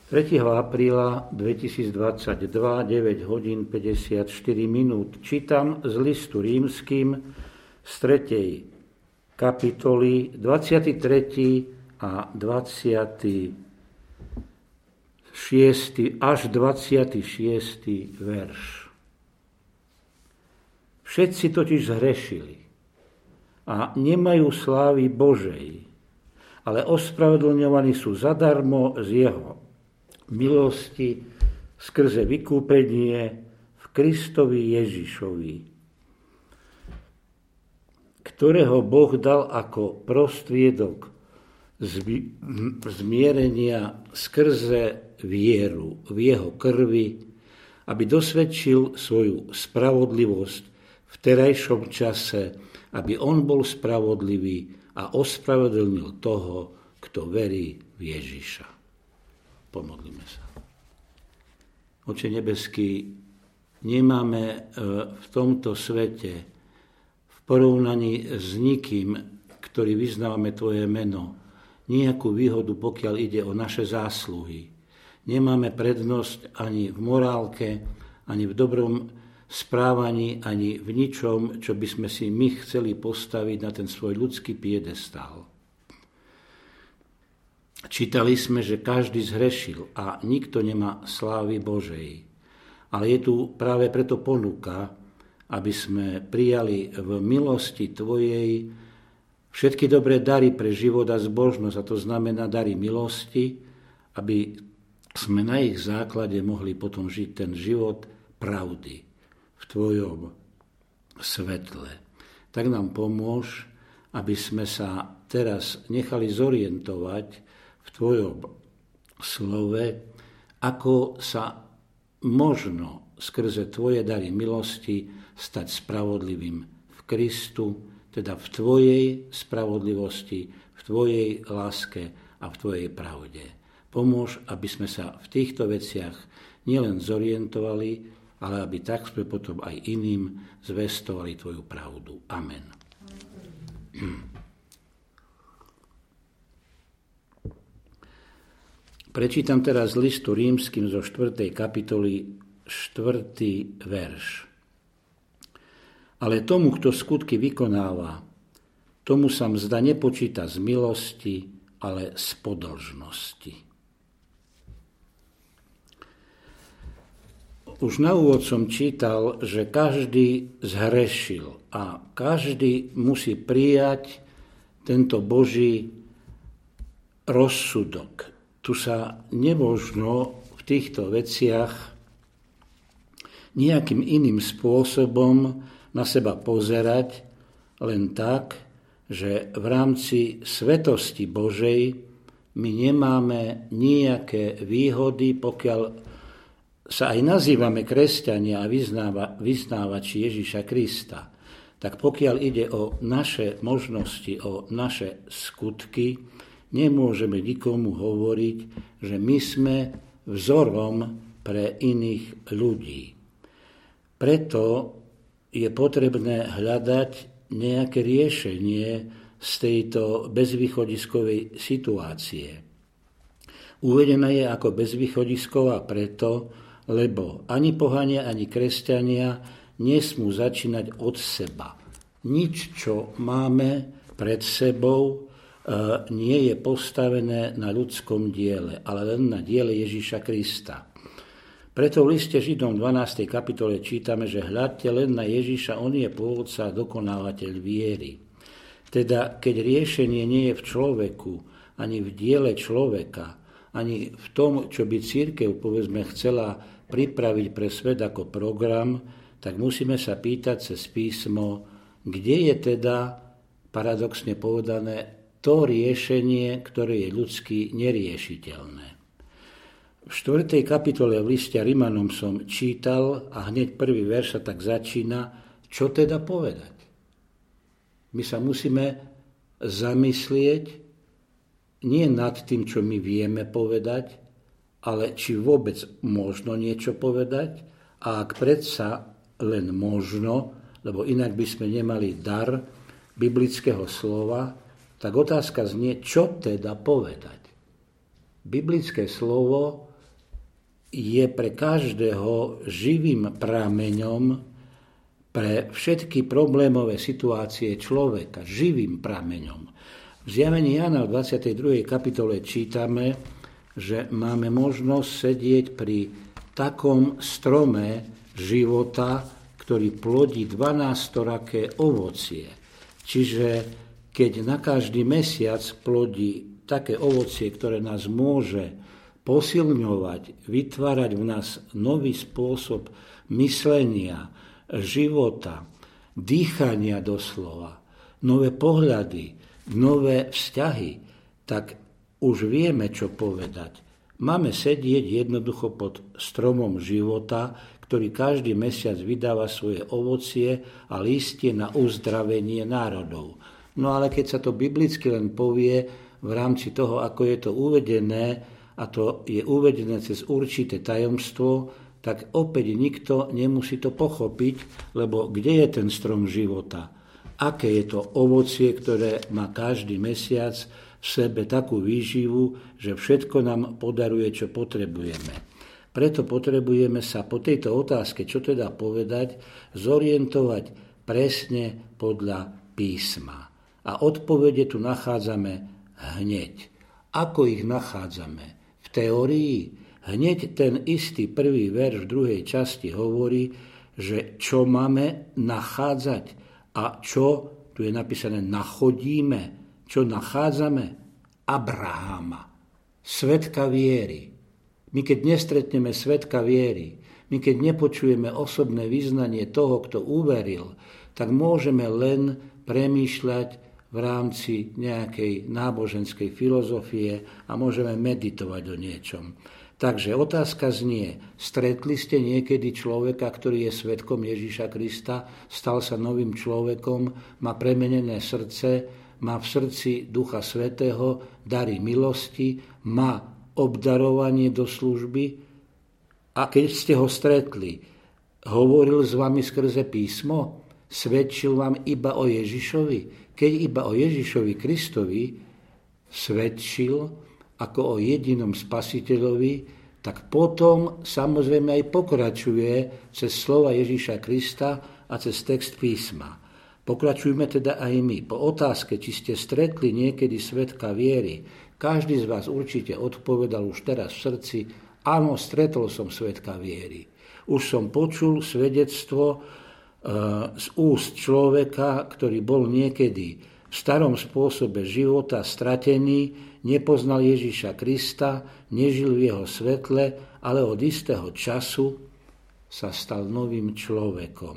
3. apríla 2022, 9 hodín 54 minút. Čítam z listu rímskym z 3. kapitoly 23. a 26. až 26. verš. Všetci totiž zhrešili a nemajú slávy Božej, ale ospravedlňovaní sú zadarmo z jeho milosti skrze vykúpenie v Kristovi Ježišovi, ktorého Boh dal ako prostriedok zmierenia skrze vieru v jeho krvi, aby dosvedčil svoju spravodlivosť v terajšom čase, aby on bol spravodlivý a ospravedlnil toho, kto verí v Ježiša. Pomodlíme sa. Oče nebeský, nemáme v tomto svete v porovnaní s nikým, ktorý vyznávame Tvoje meno, nejakú výhodu, pokiaľ ide o naše zásluhy. Nemáme prednosť ani v morálke, ani v dobrom správaní, ani v ničom, čo by sme si my chceli postaviť na ten svoj ľudský piedestál. Čítali sme, že každý zhrešil a nikto nemá slávy Božej. Ale je tu práve preto ponuka, aby sme prijali v milosti Tvojej všetky dobré dary pre život a zbožnosť, a to znamená dary milosti, aby sme na ich základe mohli potom žiť ten život pravdy v Tvojom svetle. Tak nám pomôž, aby sme sa teraz nechali zorientovať v Tvojom slove, ako sa možno skrze Tvoje dary milosti stať spravodlivým v Kristu, teda v Tvojej spravodlivosti, v Tvojej láske a v Tvojej pravde. Pomôž, aby sme sa v týchto veciach nielen zorientovali, ale aby tak sme potom aj iným zvestovali Tvoju pravdu. Amen. Prečítam teraz z listu rímskym zo 4. kapitoly 4. verš. Ale tomu, kto skutky vykonáva, tomu sa mzda nepočíta z milosti, ale z podlžnosti. Už na úvod som čítal, že každý zhrešil a každý musí prijať tento Boží rozsudok. Tu sa nemožno v týchto veciach nejakým iným spôsobom na seba pozerať, len tak, že v rámci svetosti Božej my nemáme nejaké výhody, pokiaľ sa aj nazývame kresťania a vyznávači Ježiša Krista. Tak pokiaľ ide o naše možnosti, o naše skutky, nemôžeme nikomu hovoriť, že my sme vzorom pre iných ľudí. Preto je potrebné hľadať nejaké riešenie z tejto bezvýchodiskovej situácie. Uvedená je ako bezvýchodisková preto, lebo ani pohania, ani kresťania nesmú začínať od seba. Nič, čo máme pred sebou, nie je postavené na ľudskom diele, ale len na diele Ježiša Krista. Preto v liste Židom 12. kapitole čítame, že hľadte len na Ježiša, on je pôvodca a dokonávateľ viery. Teda, keď riešenie nie je v človeku, ani v diele človeka, ani v tom, čo by cirkev, povedzme, chcela pripraviť pre svet ako program, tak musíme sa pýtať cez písmo, kde je teda, paradoxne povedané, to riešenie, ktoré je ľudsky neriešiteľné. V 4. kapitole v liste Rimanom som čítal a hneď prvý verš sa tak začína, čo teda povedať. My sa musíme zamyslieť nie nad tým, čo my vieme povedať, ale či vôbec možno niečo povedať, a ak predsa len možno, lebo inak by sme nemali dar biblického slova, tak otázka znie, čo teda povedať. Biblické slovo je pre každého živým prameňom pre všetky problémové situácie človeka, živým prameňom. V Zjavení Jána v 22. kapitole čítame, že máme možnosť sedieť pri takom strome života, ktorý plodí 12-raké ovocie. Čiže keď na každý mesiac plodí také ovocie, ktoré nás môže posilňovať, vytvárať v nás nový spôsob myslenia, života, dýchania doslova, nové pohľady, nové vzťahy, tak už vieme, čo povedať. Máme sedieť jednoducho pod stromom života, ktorý každý mesiac vydáva svoje ovocie a listie na uzdravenie národov. No ale keď sa to biblicky len povie v rámci toho, ako je to uvedené, a to je uvedené cez určité tajomstvo, tak opäť nikto nemusí to pochopiť, lebo kde je ten strom života? Aké je to ovocie, ktoré má každý mesiac v sebe takú výživu, že všetko nám podaruje, čo potrebujeme. Preto potrebujeme sa po tejto otázke, čo teda povedať, zorientovať presne podľa písma. A odpovede tu nachádzame hneď. Ako ich nachádzame? V teórii? Hneď ten istý prvý verš v druhej časti hovorí, že čo máme nachádzať a čo, tu je napísané, nachodíme, čo nachádzame? Abrahama, svedka viery. My keď nestretneme svedka viery, my keď nepočujeme osobné vyznanie toho, kto uveril, tak môžeme len premýšľať v rámci nejakej náboženskej filozofie a môžeme meditovať o niečom. Takže otázka znie, stretli ste niekedy človeka, ktorý je svedkom Ježiša Krista, stal sa novým človekom, má premenené srdce, má v srdci Ducha Svätého, dary milosti, má obdarovanie do služby a keď ste ho stretli, hovoril s vami skrze písmo, svedčil vám iba o Ježišovi. Keď iba o Ježišovi Kristovi svedčil ako o jedinom spasiteľovi, tak potom samozrejme aj pokračuje cez slova Ježiša Krista a cez text písma. Pokračujme teda aj my. Po otázke, či ste stretli niekedy svedka viery, každý z vás určite odpovedal už teraz v srdci, áno, stretol som svedka viery. Už som počul svedectvo z úst človeka, ktorý bol niekedy v starom spôsobe života stratený, nepoznal Ježiša Krista, nežil v jeho svetle, ale od istého času sa stal novým človekom.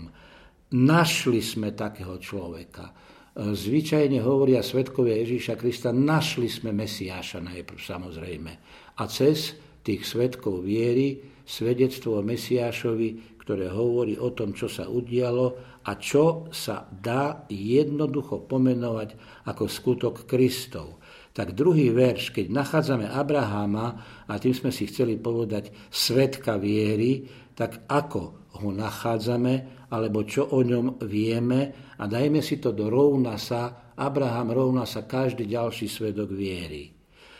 Našli sme takého človeka. Zvyčajne hovoria svedkovia Ježiša Krista, našli sme Mesiáša najprv samozrejme. A cez tých svedkov viery, svedectvo o Mesiášovi, ktoré hovorí o tom, čo sa udialo a čo sa dá jednoducho pomenovať ako skutok Kristov. Tak druhý verš, keď nachádzame Abraháma, a tým sme si chceli povedať svedka viery, tak ako ho nachádzame, alebo čo o ňom vieme a dajme si to do rovna sa, Abraham rovná sa každý ďalší svedok viery.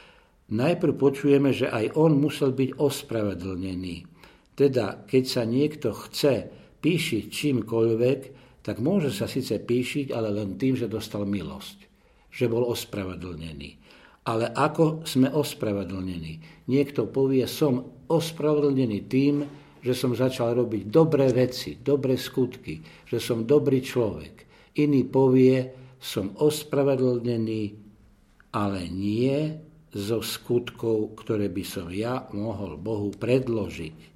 Najprv počujeme, že aj on musel byť ospravedlnený. Teda, keď sa niekto chce píšiť čímkoľvek, tak môže sa síce píšiť, ale len tým, že dostal milosť, že bol ospravedlnený. Ale ako sme ospravedlnení? Niekto povie, som ospravedlnený tým, že som začal robiť dobré veci, dobré skutky, že som dobrý človek. Iný povie, som ospravedlnený, ale nie zo skutkov, ktoré by som ja mohol Bohu predložiť.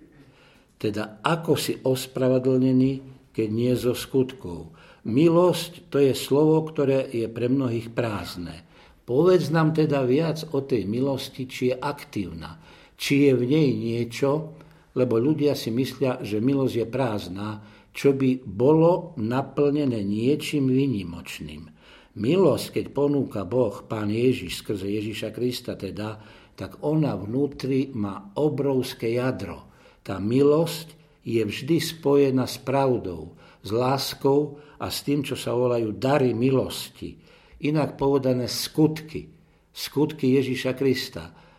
Teda ako si ospravedlnený, keď nie zo skutkov. Milosť to je slovo, ktoré je pre mnohých prázdne. Povedz nám teda viac o tej milosti, či je aktívna, či je v nej niečo, lebo ľudia si myslia, že milosť je prázdna, čo by bolo naplnené niečím výnimočným. Milosť, keď ponúka Boh, Pán Ježiš, skrze Ježiša Krista teda, tak ona vnútri má obrovské jadro. Tá milosť je vždy spojená s pravdou, s láskou a s tým, čo sa volajú dary milosti. Inak povedané skutky Ježiša Krista.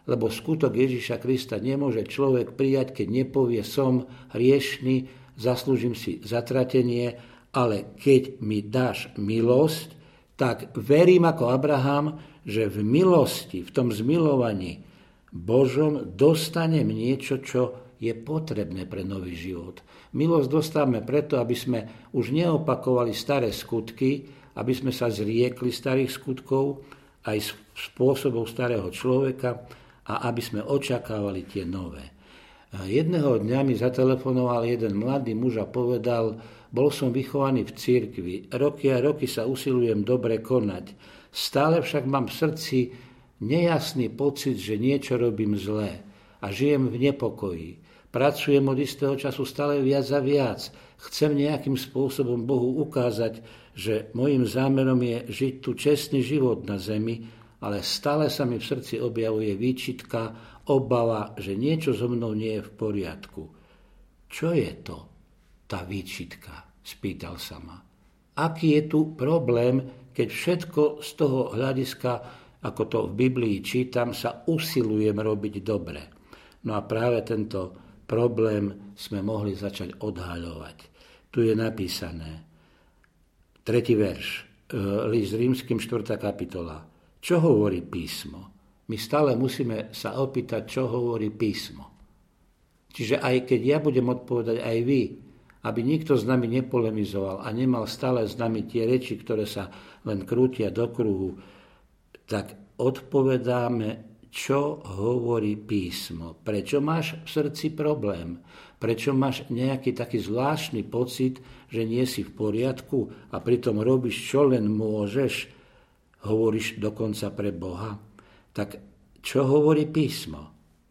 lebo skutok Ježiša Krista nemôže človek prijať, keď nepovie som hriešný, zaslúžim si zatratenie, ale keď mi dáš milosť, tak verím ako Abraham, že v milosti, v tom zmilovaní Božom dostanem niečo, čo je potrebné pre nový život. Milosť dostávame preto, aby sme už neopakovali staré skutky, aby sme sa zriekli starých skutkov, aj spôsobov starého človeka a aby sme očakávali tie nové. Jedného dňa mi zatelefonoval jeden mladý muž a povedal, bol som vychovaný v cirkvi, roky a roky sa usilujem dobre konať, stále však mám v srdci nejasný pocit, že niečo robím zlé a žijem v nepokoji. Pracujem od istého času stále viac a viac. Chcem nejakým spôsobom Bohu ukázať, že môjim zámerom je žiť tu čestný život na zemi, ale stále sa mi v srdci objavuje výčitka, obava, že niečo so mnou nie je v poriadku. Čo je to, tá výčitka? Spýtal sa ma. Aký je tu problém, keď všetko z toho hľadiska, ako to v Biblii čítam, sa usilujem robiť dobre? No a práve tento problém sme mohli začať odhaľovať. Tu je napísané, 3. verš, list Rímskym, 4. kapitola. Čo hovorí písmo? My stále musíme sa opýtať, čo hovorí písmo. Čiže aj keď ja budem odpovedať aj vy, aby nikto s nami nepolemizoval a nemal stále s nami tie reči, ktoré sa len krútia do kruhu, tak odpovedáme, čo hovorí písmo. Prečo máš v srdci problém? Prečo máš nejaký taký zvláštny pocit, že nie si v poriadku a pritom robíš, čo len môžeš? Hovoríš dokonca pre Boha? Tak čo hovorí písmo?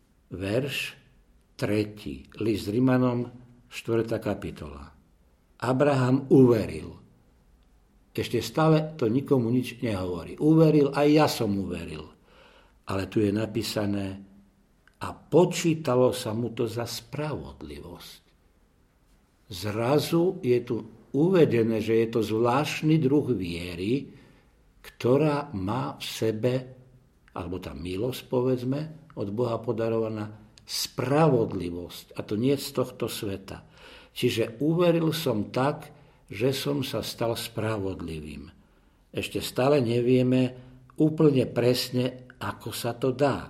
Verš 3. List Rimanom, 4. kapitola. Abraham uveril. Ešte stále to nikomu nič nehovorí. Uveril, aj ja som uveril. Ale tu je napísané, a počítalo sa mu to za spravodlivosť. Zrazu je tu uvedené, že je to zvláštny druh viery, ktorá má v sebe, alebo tá milosť, povedzme, od Boha podarovaná, spravodlivosť. A to nie z tohto sveta. Čiže uveril som tak, že som sa stal spravodlivým. Ešte stále nevieme úplne presne, ako sa to dá.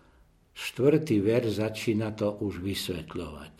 4. verš začína to už vysvetľovať.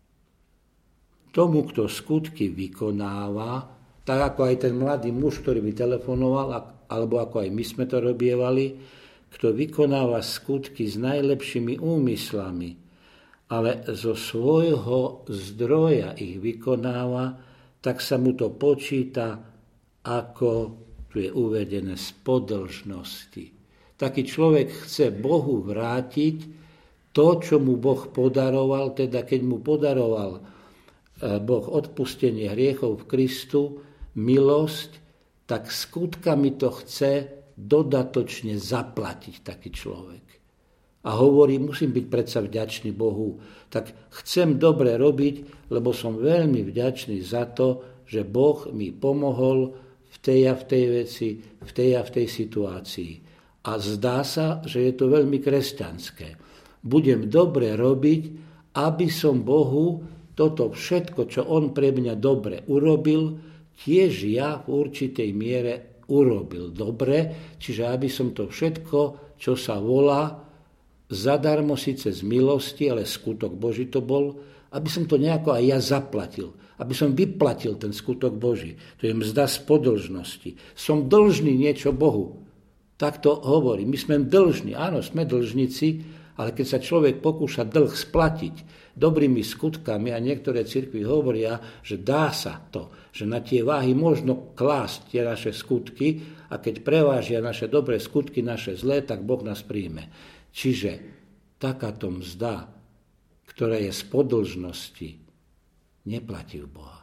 Tomu, kto skutky vykonáva, tak ako aj ten mladý muž, ktorý by telefonoval, alebo ako aj my sme to robievali, kto vykonáva skutky s najlepšími úmyslami, ale zo svojho zdroja ich vykonáva, tak sa mu to počíta ako, tu je uvedené, z podĺžnosti. Taký človek chce Bohu vrátiť to, čo mu Boh podaroval, teda keď mu podaroval Boh odpustenie hriechov v Kristu, milosť, tak skutkami to chce dodatočne zaplatiť taký človek. A hovorí, musím byť predsa vďačný Bohu, tak chcem dobre robiť, lebo som veľmi vďačný za to, že Boh mi pomohol v tej a v tej veci, v tej a v tej situácii. A zdá sa, že je to veľmi kresťanské. Budem dobre robiť, aby som Bohu toto všetko, čo On pre mňa dobre urobil, tiež ja v určitej miere urobil dobre, čiže aby som to všetko, čo sa volá, zadarmo síce z milosti, ale skutok Boží to bol, aby som to nejako aj ja zaplatil, aby som vyplatil ten skutok Boží. To je mzda z podĺžnosti. Som dlžný niečo Bohu. Tak to hovorí. My sme dlžní. Áno, sme dlžníci, ale keď sa človek pokúša dlh splatiť dobrými skutkami, a niektoré cirkvi hovoria, že dá sa to, že na tie váhy možno klásť tie naše skutky a keď prevážia naše dobré skutky, naše zlé, tak Boh nás príjme. Čiže takáto mzda, ktorá je z podĺžnosti, neplatí u Boha.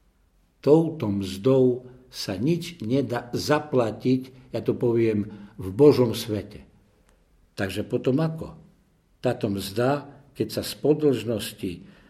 Touto mzdou sa nič nedá zaplatiť, ja to poviem, v Božom svete. Takže potom ako? Táto mzda, keď sa z podĺžnosti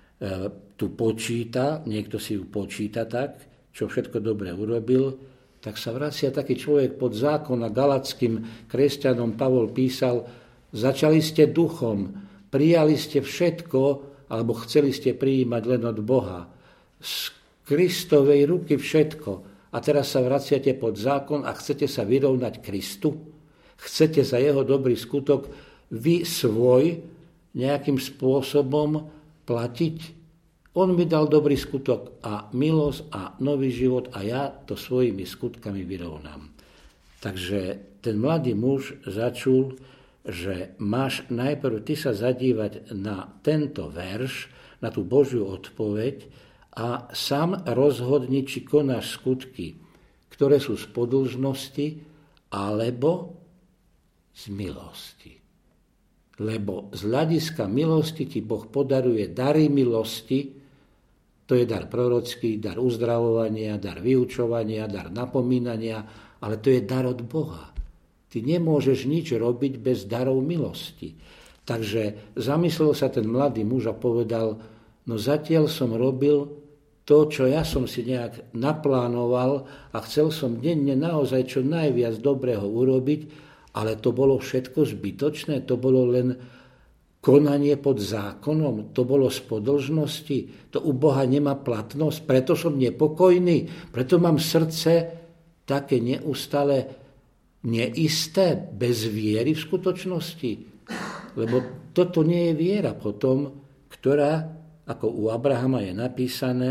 tu počíta, niekto si ju počíta tak, čo všetko dobre urobil, tak sa vracia taký človek pod zákon a galackým kresťanom Pavol písal, začali ste duchom, prijali ste všetko, alebo chceli ste prijímať len od Boha. Z Kristovej ruky všetko. A teraz sa vraciate pod zákon a chcete sa vyrovnať Kristu? Chcete za jeho dobrý skutok vy svoj nejakým spôsobom platiť? On mi dal dobrý skutok a milosť a nový život a ja to svojimi skutkami vyrovnám. Takže ten mladý muž začul, že máš najprv ty sa zadívať na tento verš, na tú Božiu odpoveď a sám rozhodni, či konáš skutky, ktoré sú z podĺžnosti alebo z milosti. Lebo z hľadiska milosti ti Boh podaruje dary milosti. To je dar prorocký, dar uzdravovania, dar vyučovania, dar napomínania, ale to je dar od Boha. Ty nemôžeš nič robiť bez darov milosti. Takže zamyslel sa ten mladý muž a povedal, no zatiaľ som robil to, čo ja som si nejak naplánoval a chcel som denne naozaj čo najviac dobrého urobiť, ale to bolo všetko zbytočné, to bolo len konanie pod zákonom, to bolo z podĺžnosti, to u Boha nemá platnosť, preto som nepokojný, preto mám srdce také neustále neisté, bez viery v skutočnosti. Lebo toto nie je viera potom, ktorá, ako u Abrahama je napísané,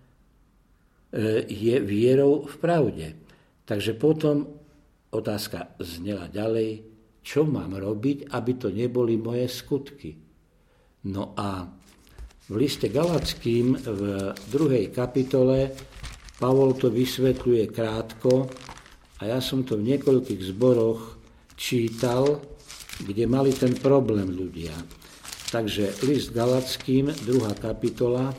je vierou v pravde. Takže potom otázka znela ďalej, čo mám robiť, aby to neboli moje skutky. No a v liste Galackým v 2. kapitole Pavol to vysvetľuje krátko a ja som to v niekoľkých zboroch čítal, kde mali ten problém ľudia. Takže list Galackým, 2. kapitola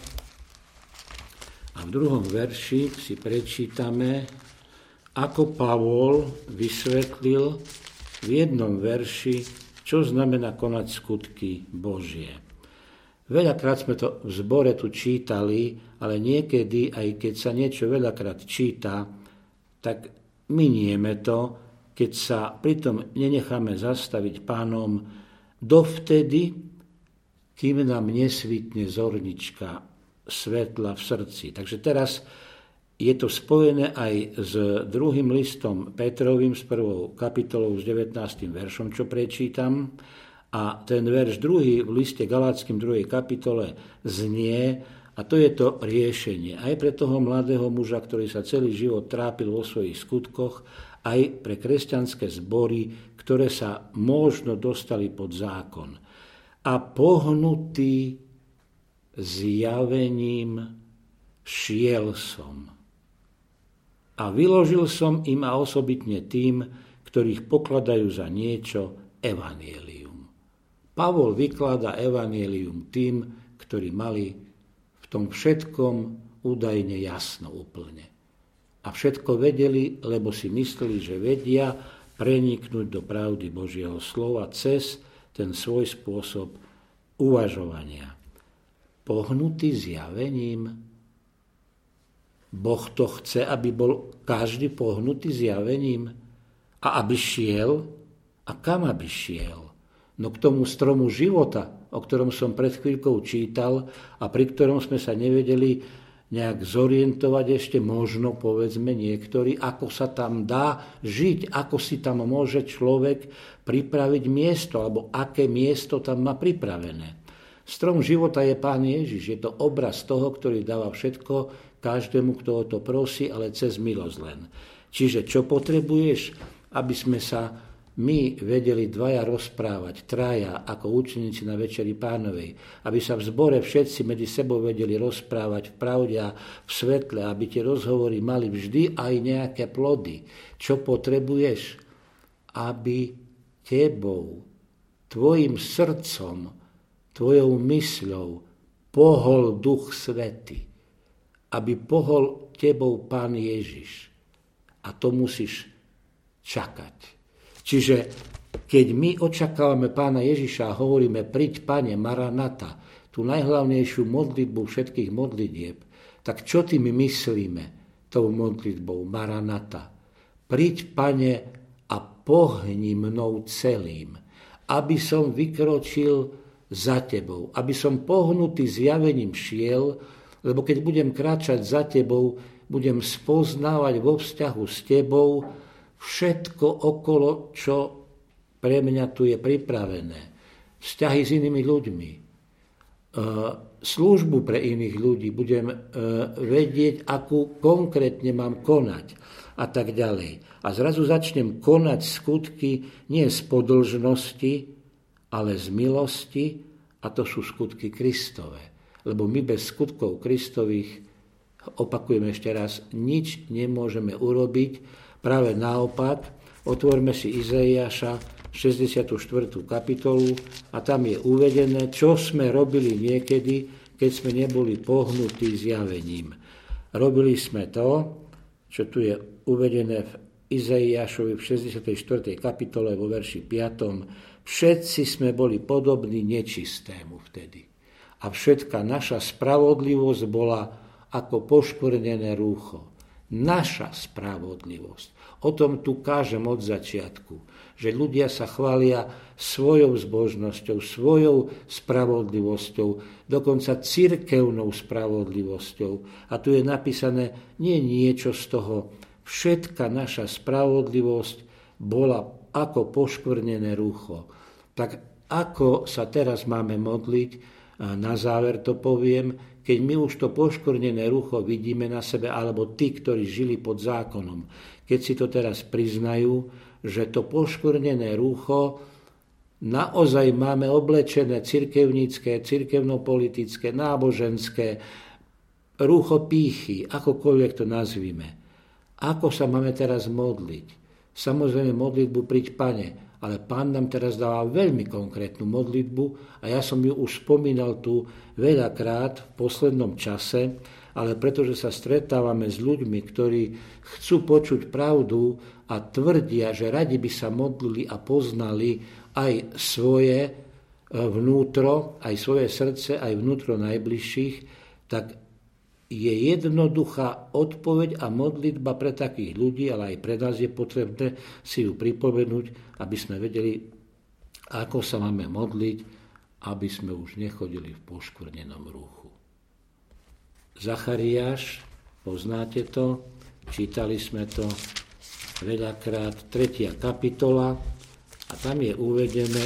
a v 2. verši si prečítame, ako Pavol vysvetlil v jednom verši, čo znamená konať skutky Božie. Veľakrát sme to v zbore tu čítali, ale niekedy, aj keď sa niečo veľakrát číta, tak minieme to, keď sa pritom nenecháme zastaviť Pánom dovtedy, kým nám nesvitne zornička svetla v srdci. Takže teraz je to spojené aj s druhým listom Petrovým, s 1. kapitolou, s 19. veršom, čo prečítam. A ten verš 2. v liste Galáckym 2. kapitole znie, a to je to riešenie aj pre toho mladého muža, ktorý sa celý život trápil vo svojich skutkoch, aj pre kresťanské zbory, ktoré sa možno dostali pod zákon. A pohnutý zjavením šiel som. A vyložil som im a osobitne tým, ktorých pokladajú za niečo, evanjelium. Pavol vykladá evanjelium tým, ktorí mali v tom všetkom údajne jasno úplne. A všetko vedeli, lebo si mysleli, že vedia preniknúť do pravdy Božieho slova cez ten svoj spôsob uvažovania. Pohnutý zjavením. Boh to chce, aby bol každý pohnutý zjavením a aby šiel. A kam aby šiel? No k tomu stromu života, o ktorom som pred chvíľkou čítal a pri ktorom sme sa nevedeli nejak zorientovať ešte možno, povedzme niektorí, ako sa tam dá žiť, ako si tam môže človek pripraviť miesto, alebo aké miesto tam má pripravené. Strom života je Pán Ježiš, je to obraz toho, ktorý dáva všetko každému, kto o to prosí, ale cez milosť len. Čiže čo potrebuješ, aby sme sa my vedeli dvaja rozprávať, traja, ako učeníci na Večeri Pánovej, aby sa v zbore všetci medzi sebou vedeli rozprávať v pravde a v svetle, aby tie rozhovory mali vždy aj nejaké plody. Čo potrebuješ? Aby tebou, tvojim srdcom, tvojou mysľou pohol Duch Svätý. Aby pohol tebou Pán Ježiš. A to musíš čakať. Čiže keď my očakávame Pána Ježiša a hovoríme príď Pane, Maranata, tú najhlavnejšiu modlitbu všetkých modlitieb, tak čo tým myslíme tou modlitbou Maranata? Príď Pane a pohni mnou celým. aby som vykročil za tebou, aby som pohnutý zjavením šiel, lebo keď budem kráčať za tebou, budem spoznávať vo vzťahu s tebou všetko okolo, čo pre mňa tu je pripravené. Vzťahy s inými ľuďmi, službu pre iných ľudí, budem vedieť, akú konkrétne mám konať a tak ďalej. A zrazu začnem konať skutky nie z podĺžnosti, ale z milosti, a to sú skutky Kristove. Lebo my bez skutkov Kristových, opakujem ešte raz, nič nemôžeme urobiť. Práve naopak, otvorme si Izaiáša 64. kapitolu a tam je uvedené, čo sme robili niekedy, keď sme neboli pohnutí zjavením. Robili sme to, čo tu je uvedené v Izaiášovi v 64. kapitole vo verši 5. Všetci sme boli podobní nečistému vtedy. A všetka naša spravodlivosť bola ako poškvrnené rúcho. Naša spravodlivosť. O tom tu kážem od začiatku, že ľudia sa chvália svojou zbožnosťou, svojou spravodlivosťou, dokonca cirkevnou spravodlivosťou. A tu je napísané nie niečo z toho. Všetka naša spravodlivosť bola ako poškvrnené rúcho. Tak ako sa teraz máme modliť? A na záver to poviem, keď my už to poškvrnené rucho vidíme na sebe, alebo tí, ktorí žili pod zákonom, keď si to teraz priznajú, že to poškvrnené rucho naozaj máme oblečené cirkevnícke, cirkevnopolitické, náboženské, rucho pýchy, akokoľvek to nazvime. Ako sa máme teraz modliť? Samozrejme modlitbu Príď Pane, ale Pán nám teraz dáva veľmi konkrétnu modlitbu a ja som ju už spomínal tu veľakrát v poslednom čase, ale pretože sa stretávame s ľuďmi, ktorí chcú počuť pravdu a tvrdia, že radi by sa modlili a poznali aj svoje vnútro, aj svoje srdce, aj vnútro najbližších, tak je jednoduchá odpoveď a modlitba pre takých ľudí, ale aj pre nás je potrebné si ju pripomenúť, aby sme vedeli, ako sa máme modliť, aby sme už nechodili v poškvrnenom rúchu. Zachariáš, poznáte to, čítali sme to veľakrát, 3. kapitola a tam je uvedené,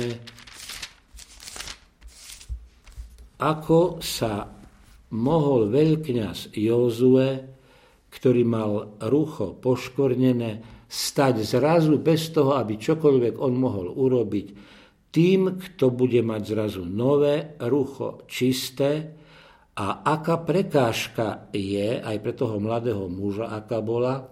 ako sa mohol veľkňaz Jozue, ktorý mal rucho poškvrnené, stať zrazu bez toho, aby čokoľvek on mohol urobiť, tým, kto bude mať zrazu nové rucho čisté. A aká prekážka je, aj pre toho mladého muža, aká bola,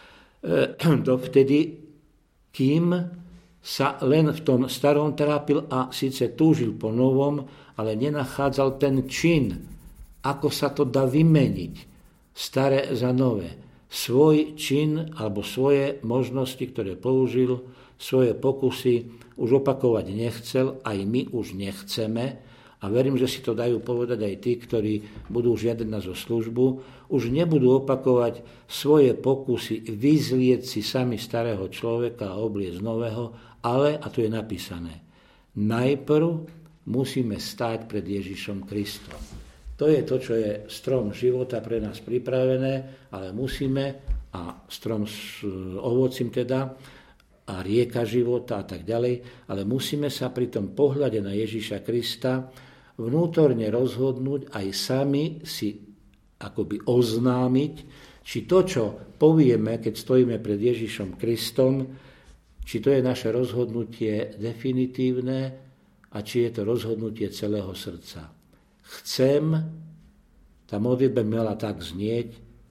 dovtedy, kým sa len v tom starom trápil a síce túžil po novom, ale nenachádzal ten čin, ako sa to dá vymeniť, staré za nové. Svoj čin alebo svoje možnosti, ktoré použil, svoje pokusy už opakovať nechcel, aj my už nechceme. A verím, že si to dajú povedať aj tí, ktorí budú žiadať nás o službu. Už nebudú opakovať svoje pokusy, vyzlieť si sami starého človeka a obliecť nového, ale, a tu je napísané, najprv musíme stáť pred Ježišom Kristom. To je to, čo je strom života pre nás pripravené, ale musíme, a strom s ovocím teda, a rieka života a tak ďalej, ale musíme sa pri tom pohľade na Ježiša Krista vnútorne rozhodnúť aj sami si akoby oznámiť, či to, čo povieme, keď stojíme pred Ježišom Kristom, či to je naše rozhodnutie definitívne a či je to rozhodnutie celého srdca. Chcem, tá modlitba mala tak znieť,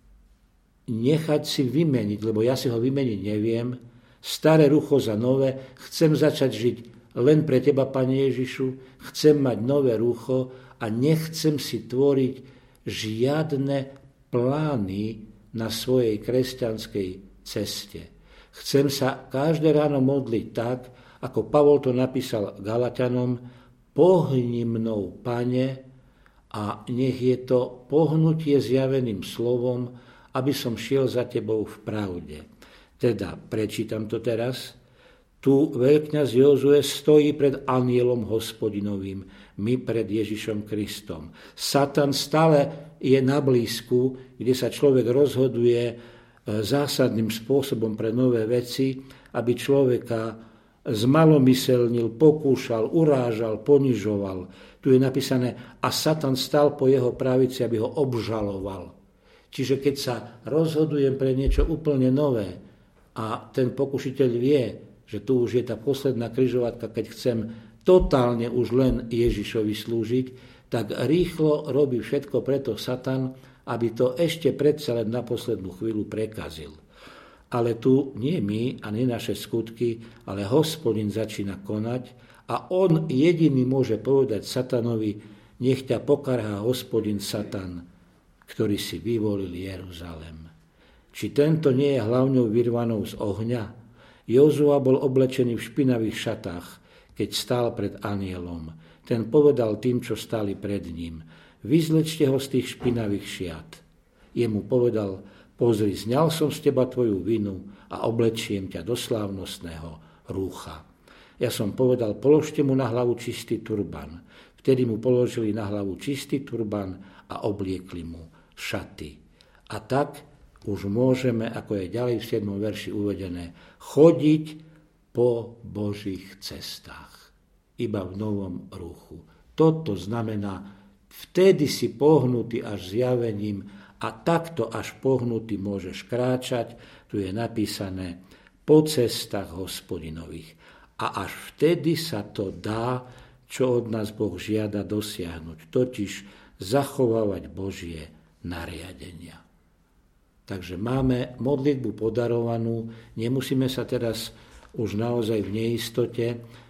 nechať si vymeniť, lebo ja si ho vymeniť neviem, staré rucho za nové, chcem začať žiť len pre teba, Pane Ježišu, chcem mať nové rucho a nechcem si tvoriť žiadne plány na svojej kresťanskej ceste. Chcem sa každé ráno modliť tak, ako Pavol to napísal Galatianom, pohni mnou, Pane, a nech je to pohnutie zjaveným slovom, aby som šiel za tebou v pravde. Teda, prečítam to teraz, Tu veľkňaz Jozue stojí pred anjelom Hospodinovým, my pred Ježišom Kristom. Satan stále je na blízku, kde sa človek rozhoduje zásadným spôsobom pre nové veci, aby človeka zmalomyselnil, pokúšal, urážal, ponižoval. Tu je napísané, a Satan stal po jeho pravici, aby ho obžaloval. Čiže keď sa rozhodujem pre niečo úplne nové a ten pokušiteľ vie, že tu už je tá posledná križovatka, keď chcem totálne už len Ježišovi slúžiť, tak rýchlo robí všetko preto Satan, aby to ešte predsa len na poslednú chvíľu prekazil. Ale tu nie my a nie naše skutky, ale Hospodin začína konať a on jediný môže povedať Satanovi, nech ťa pokarhá Hospodin Satan, ktorý si vyvolil Jeruzalem. Či tento nie je hlavňou vyrvanou z ohňa? Jozua bol oblečený v špinavých šatách, keď stál pred anjelom. Ten povedal tým, čo stáli pred ním, vyzlečte ho z tých špinavých šiat. Jemu povedal, pozri, zňal som z teba tvoju vinu a oblečiem ťa do slávnostného rúcha. Ja som povedal, položte mu na hlavu čistý turban. Vtedy mu položili na hlavu čistý turban a obliekli mu šaty. A tak už môžeme, ako je ďalej v 7. verši uvedené, chodiť po Božích cestách. Iba v novom rúchu. Toto znamená, vtedy si pohnutý až zjavením a takto až pohnutý môžeš kráčať. Tu je napísané po cestách Hospodinových. A až vtedy sa to dá, čo od nás Boh žiada dosiahnuť. Totiž zachovávať Božie nariadenia. Takže máme modlitbu podarovanú, nemusíme sa teraz už naozaj v neistote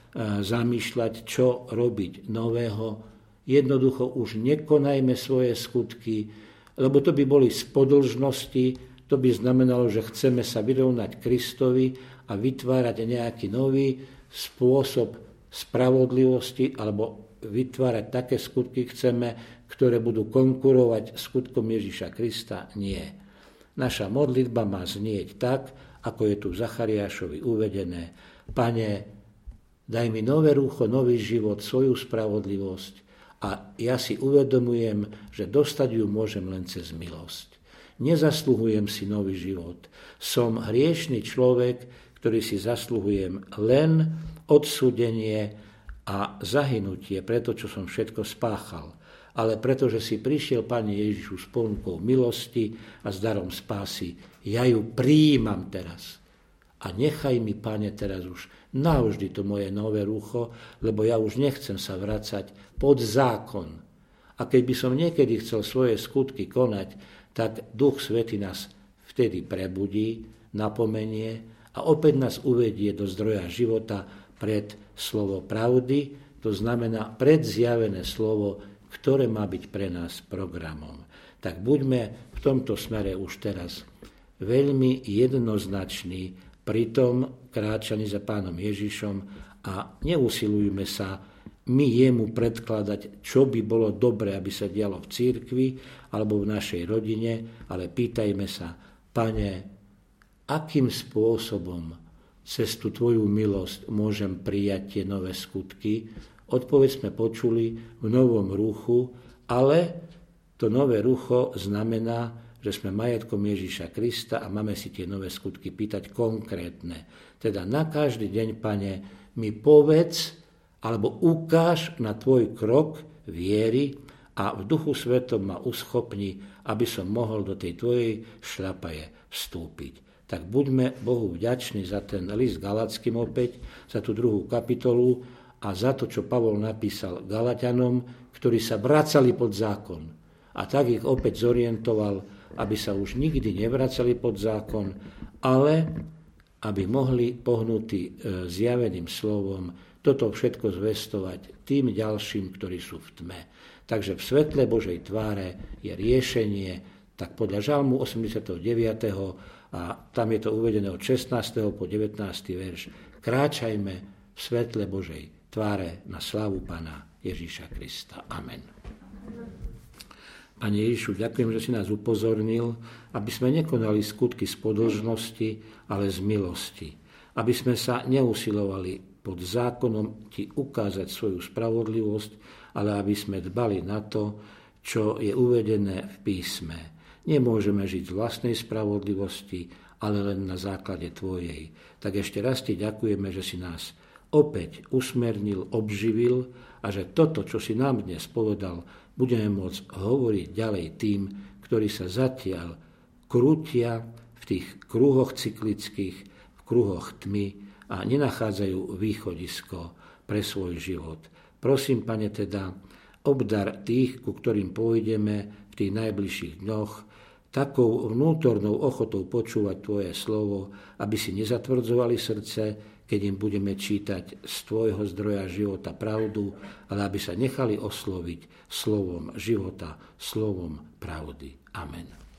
zamýšľať, čo robiť nového. Jednoducho už nekonajme svoje skutky, lebo to by boli spodĺžnosti, to by znamenalo, že chceme sa vyrovnať Kristovi a vytvárať nejaký nový spôsob spravodlivosti alebo vytvárať také skutky chceme, ktoré budú konkurovať skutkom Ježiša Krista. Nie. Naša modlitba má znieť tak, ako je tu v Zachariášovi uvedené. Pane, daj mi nové rúcho, nový život, svoju spravodlivosť a ja si uvedomujem, že dostať ju môžem len cez milosť. Nezasluhujem si nový život. Som hriešný človek, ktorý si zasluhujem len odsúdenie a zahynutie pre to, čo som všetko spáchal. Ale pretože si prišiel, Pane Ježišu, s ponukou milosti a s darom spásy, ja ju prijímam teraz. A nechaj mi, Pane, teraz už navždy to moje nové rúcho, lebo ja už nechcem sa vracať pod zákon. A keď by som niekedy chcel svoje skutky konať, tak Duch Svätý nás vtedy prebudí, napomenie a opäť nás uvedie do zdroja života pred slovo pravdy, to znamená pred zjavené slovo, ktoré má byť pre nás programom. Tak buďme v tomto smere už teraz veľmi jednoznační pri tom kráčaní za Pánom Ježišom a neusilujme sa my jemu predkladať, čo by bolo dobre, aby sa dialo v cirkvi alebo v našej rodine, ale pýtajme sa, Pane, akým spôsobom cez tú tvoju milosť môžem prijať tie nové skutky. Odpoveď sme počuli v novom rúchu, ale to nové rucho znamená, že sme majetkom Ježiša Krista a máme si tie nové skutky pýtať konkrétne. Teda na každý deň, Pane, mi povedz alebo ukáž na tvoj krok viery a v Duchu Svetom ma uschopni, aby som mohol do tej tvojej šľapaje vstúpiť. Tak buďme Bohu vďační za ten list Galackým opäť, za tú 2. kapitolu, a za to, čo Pavol napísal Galatianom, ktorí sa vracali pod zákon. A tak ich opäť zorientoval, aby sa už nikdy nevracali pod zákon, ale aby mohli pohnutí zjaveným slovom toto všetko zvestovať tým ďalším, ktorí sú v tme. Takže v svetle Božej tváre je riešenie, tak podľa Žalmu 89. a tam je to uvedené od 16. po 19. verš. Kráčajme v svetle Božej tváre na slávu Pána Ježíša Krista. Amen. Pane Ježišu, ďakujem, že si nás upozornil, aby sme nekonali skutky z podĺžnosti, ale z milosti. aby sme sa neusilovali pod zákonom ti ukázať svoju spravodlivosť, ale aby sme dbali na to, čo je uvedené v písme. Nemôžeme žiť z vlastnej spravodlivosti, ale len na základe tvojej. Tak ešte raz ti ďakujeme, že si nás opäť usmernil, obživil a že toto, čo si nám dnes povedal, budeme môcť hovoriť ďalej tým, ktorí sa zatiaľ krútia v tých kruhoch cyklických, v kruhoch tmy a nenachádzajú východisko pre svoj život. Prosím, Pane, teda obdar tých, ku ktorým pôjdeme v tých najbližších dňoch, takou vnútornou ochotou počúvať tvoje slovo, aby si nezatvrdzovali srdce, keď im budeme čítať z tvojho zdroja života pravdu, ale aby sa nechali osloviť slovom života, slovom pravdy. Amen.